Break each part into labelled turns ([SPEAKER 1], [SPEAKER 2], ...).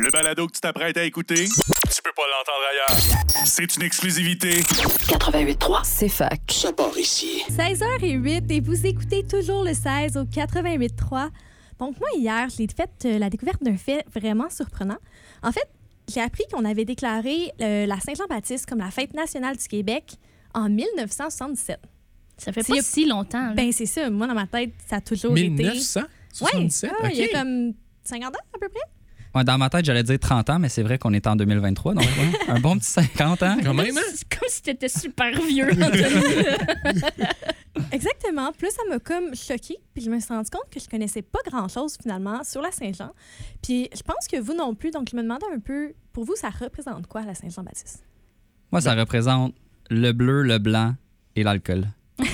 [SPEAKER 1] Le balado que tu t'apprêtes à écouter, tu peux pas l'entendre ailleurs. C'est une exclusivité.
[SPEAKER 2] 88.3, c'est fac.
[SPEAKER 3] Ça part ici.
[SPEAKER 4] 16h08 et vous écoutez toujours le 16 au 88.3. Donc moi, hier, j'ai fait la découverte d'un fait vraiment surprenant. En fait, j'ai appris qu'on avait déclaré la Saint-Jean-Baptiste comme la fête nationale du Québec en 1977.
[SPEAKER 5] Ça fait pas si longtemps. Là.
[SPEAKER 4] Ben c'est ça. Moi, dans ma tête, ça a toujours été...
[SPEAKER 3] 1977?
[SPEAKER 4] Ouais, il y a comme 50 ans à peu près.
[SPEAKER 6] Ouais, dans ma tête, j'allais dire 30 ans, mais c'est vrai qu'on est en 2023. Donc, ouais, un bon petit 50 ans.
[SPEAKER 3] Quand même, hein?
[SPEAKER 5] C'est comme si t'étais super vieux, Anthony.
[SPEAKER 4] Exactement. Puis là, ça m'a comme choquée. Puis je me suis rendu compte que je connaissais pas grand-chose, finalement, sur la Saint-Jean. Puis je pense que vous non plus. Donc, je me demandais un peu, pour vous, ça représente quoi, la Saint-Jean-Baptiste?
[SPEAKER 6] Moi, ça représente le bleu, le blanc et l'alcool.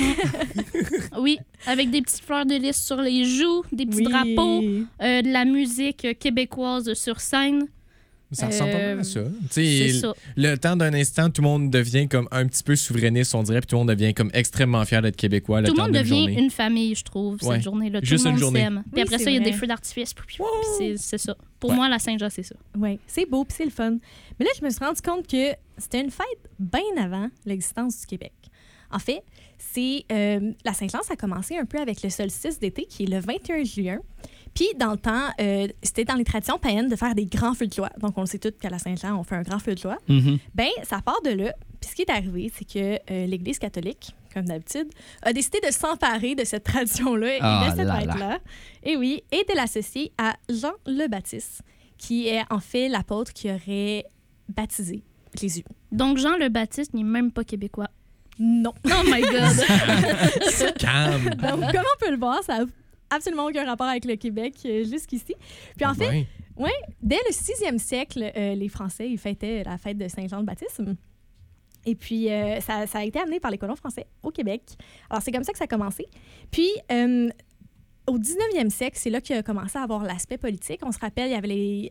[SPEAKER 5] Oui, avec des petites fleurs de lys sur les joues, des petits drapeaux, de la musique québécoise sur scène.
[SPEAKER 3] Ça ressemble pas mal à ça.
[SPEAKER 5] C'est ça.
[SPEAKER 3] Le temps d'un instant, tout le monde devient comme un petit peu souverainiste, on dirait, puis tout le monde devient comme extrêmement fier d'être québécois.
[SPEAKER 5] Tout le
[SPEAKER 3] temps
[SPEAKER 5] monde
[SPEAKER 3] d'une
[SPEAKER 5] devient
[SPEAKER 3] journée.
[SPEAKER 5] une famille, je trouve, cette journée-là.
[SPEAKER 3] Juste
[SPEAKER 5] tout le
[SPEAKER 3] une
[SPEAKER 5] monde
[SPEAKER 3] journée.
[SPEAKER 5] s'aime. Puis
[SPEAKER 4] Oui,
[SPEAKER 5] après
[SPEAKER 4] c'est
[SPEAKER 5] ça, il y a
[SPEAKER 4] vrai.
[SPEAKER 5] des feux d'artifice. Puis c'est ça. Pour moi, la Saint-Jean, c'est ça.
[SPEAKER 4] Oui, c'est beau puis c'est le fun. Mais là, je me suis rendu compte que c'était une fête bien avant l'existence du Québec. En fait, c'est la Saint-Jean, ça a commencé un peu avec le solstice d'été, qui est le 21 juin. Puis, dans le temps, c'était dans les traditions païennes de faire des grands feux de joie. Donc, on le sait tous qu'à la Saint-Jean, on fait un grand feu de joie.
[SPEAKER 6] Mm-hmm.
[SPEAKER 4] Bien, ça part de là. Puis, ce qui est arrivé, c'est que l'Église catholique, comme d'habitude, a décidé de s'emparer de cette tradition-là et de cette fête-là. Et oui, et de l'associer à Jean le Baptiste, qui est en fait l'apôtre qui aurait baptisé Jésus.
[SPEAKER 5] Donc, Jean le Baptiste n'est même pas québécois.
[SPEAKER 4] Non.
[SPEAKER 5] Oh my God!
[SPEAKER 3] Calme!
[SPEAKER 4] Donc, comme on peut le voir, ça n'a absolument aucun rapport avec le Québec jusqu'ici. Puis en fait, dès le 6e siècle, les Français ils fêtaient la fête de Saint-Jean-le-Baptiste. Et puis, ça a été amené par les colons français au Québec. Alors, c'est comme ça que ça a commencé. Puis, au 19e siècle, c'est là qu'il a commencé à avoir l'aspect politique. On se rappelle, il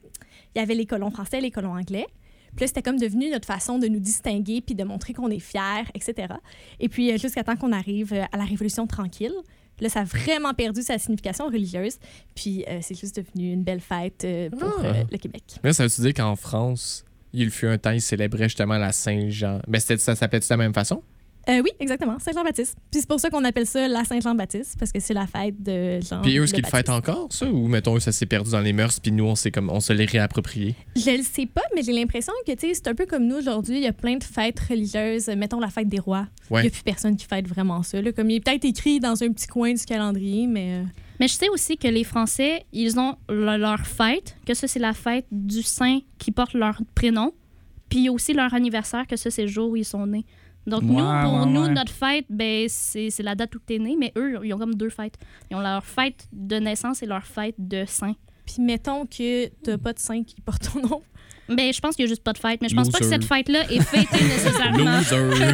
[SPEAKER 4] y avait les colons français et les colons anglais. Puis là, c'était comme devenu notre façon de nous distinguer puis de montrer qu'on est fiers, etc. Et puis, jusqu'à temps qu'on arrive à la Révolution tranquille, là, ça a vraiment perdu sa signification religieuse. Puis, c'est juste devenu une belle fête pour le Québec.
[SPEAKER 3] Là, ça veut dire qu'en France, il fut un temps, ils célébraient justement la Saint-Jean. Ben, ça s'appelait de la même façon?
[SPEAKER 4] Oui, exactement. Saint-Jean-Baptiste. Puis c'est pour ça qu'on appelle ça la Saint-Jean-Baptiste, parce que c'est la fête de Jean.
[SPEAKER 3] Puis eux, est-ce
[SPEAKER 4] le
[SPEAKER 3] qu'ils le fêtent
[SPEAKER 4] Baptiste.
[SPEAKER 3] encore, ça? Ou, mettons, ça s'est perdu dans les mœurs, puis nous, on se l'est réapproprié?
[SPEAKER 4] Je le sais pas, mais j'ai l'impression que c'est un peu comme nous aujourd'hui. Il y a plein de fêtes religieuses. Mettons la fête des rois. Il
[SPEAKER 3] Ouais.
[SPEAKER 4] n'y a plus personne qui fête vraiment ça. Là. Comme il est peut-être écrit dans un petit coin du calendrier, mais...
[SPEAKER 5] Mais je sais aussi que les Français, ils ont leur fête, que ça, c'est la fête du saint qui porte leur prénom. Puis il y a aussi leur anniversaire, que ça, c'est le jour où ils sont nés. Donc, nous, notre fête, ben, c'est la date où tu es né, mais eux, ils ont comme deux fêtes. Ils ont leur fête de naissance et leur fête de saint.
[SPEAKER 4] Puis mettons que t'as pas de saint qui porte ton nom.
[SPEAKER 5] Ben, je pense qu'il n'y a juste pas de fête, mais je pense pas que
[SPEAKER 3] Loser.
[SPEAKER 5] cette fête-là est fêtée nécessairement.
[SPEAKER 3] Loser!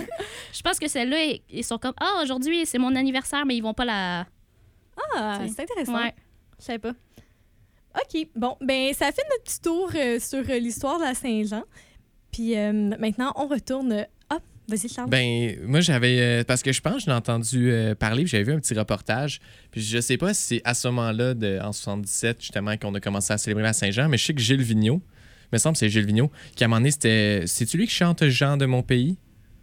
[SPEAKER 5] Je pense que celle-là, ils sont comme, aujourd'hui, c'est mon anniversaire, mais ils vont pas la...
[SPEAKER 4] Ah,
[SPEAKER 5] T'sais.
[SPEAKER 4] c'est intéressant.
[SPEAKER 5] Ouais.
[SPEAKER 4] Je savais pas. OK. Bon, ben ça fait notre petit tour sur l'histoire de la Saint-Jean. Puis maintenant, on retourne... Vas-y, Charles.
[SPEAKER 3] Ben, moi, j'avais... parce que je pense que j'en ai entendu parler, puis j'avais vu un petit reportage. Puis je sais pas si c'est à ce moment-là, en 77, justement, qu'on a commencé à célébrer la Saint-Jean, mais je sais que Gilles Vigneault, il me semble que c'est Gilles Vigneault, qui à un moment donné, c'était... C'est-tu lui qui chante « Jean de mon pays » ?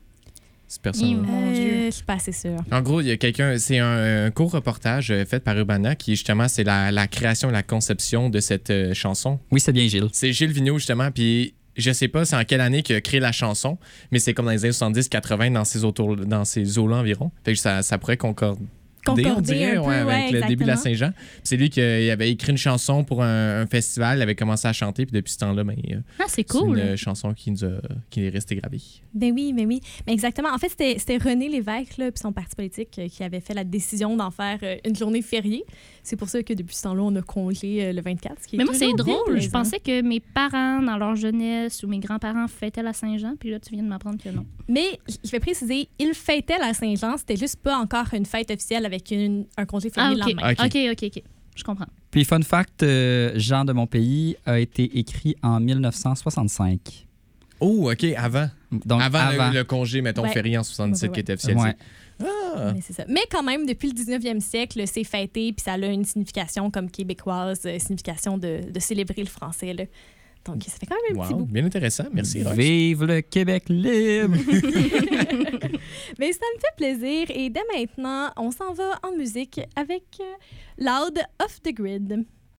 [SPEAKER 3] C'est personne.
[SPEAKER 5] Mon Dieu.
[SPEAKER 4] Je suis pas assez sûre.
[SPEAKER 3] En gros, il y a quelqu'un, c'est un court reportage fait par Urbana qui, justement, c'est la création et la conception de cette chanson.
[SPEAKER 6] Oui, c'est bien Gilles.
[SPEAKER 3] C'est Gilles Vigneault, justement, puis je sais pas c'est en quelle année qu'il a créé la chanson, mais c'est comme dans les années 70-80 dans ces eaux-là environ. Fait que ça pourrait concorder, on dirait,
[SPEAKER 4] un peu,
[SPEAKER 3] avec le début de la
[SPEAKER 4] exactement.
[SPEAKER 3] Saint-Jean. Puis c'est lui qui avait écrit une chanson pour un festival, il avait commencé à chanter, puis depuis ce temps-là,
[SPEAKER 5] Ah, c'est cool.
[SPEAKER 3] c'est une chanson qui est restée gravée.
[SPEAKER 4] Ben oui. Mais exactement. En fait, c'était René Lévesque, là, puis son parti politique, qui avait fait la décision d'en faire une journée fériée. C'est pour ça que depuis ce temps-là, on a congé le 24. Ce qui est
[SPEAKER 5] Mais moi, c'est
[SPEAKER 4] toujours bien
[SPEAKER 5] drôle. Je
[SPEAKER 4] plaisant.
[SPEAKER 5] pensais que mes parents, dans leur jeunesse, ou mes grands-parents fêtaient la Saint-Jean, puis là, tu viens de m'apprendre que non.
[SPEAKER 4] Mais je vais préciser, ils fêtaient la Saint-Jean. C'était juste pas encore une fête officielle avec un congé férié le lendemain.
[SPEAKER 5] OK. Je comprends.
[SPEAKER 6] Puis, fun fact, Jean de mon pays a été écrit en 1965.
[SPEAKER 3] Oh, OK, avant.
[SPEAKER 6] Donc,
[SPEAKER 3] Avant le congé, mettons,
[SPEAKER 4] Ouais.
[SPEAKER 3] férié en 77 qui était officialisé.
[SPEAKER 6] Ouais.
[SPEAKER 3] Ah!
[SPEAKER 4] Mais c'est ça. Mais quand même, depuis le 19e siècle, c'est fêté, puis ça a une signification comme québécoise, signification de célébrer le français. Là. Donc, ça fait quand même un petit
[SPEAKER 3] Wow,
[SPEAKER 4] bout.
[SPEAKER 3] bien intéressant. Merci, Rox.
[SPEAKER 6] Vive le Québec libre!
[SPEAKER 4] Mais ça me fait plaisir. Et dès maintenant, on s'en va en musique avec Loud Off the Grid.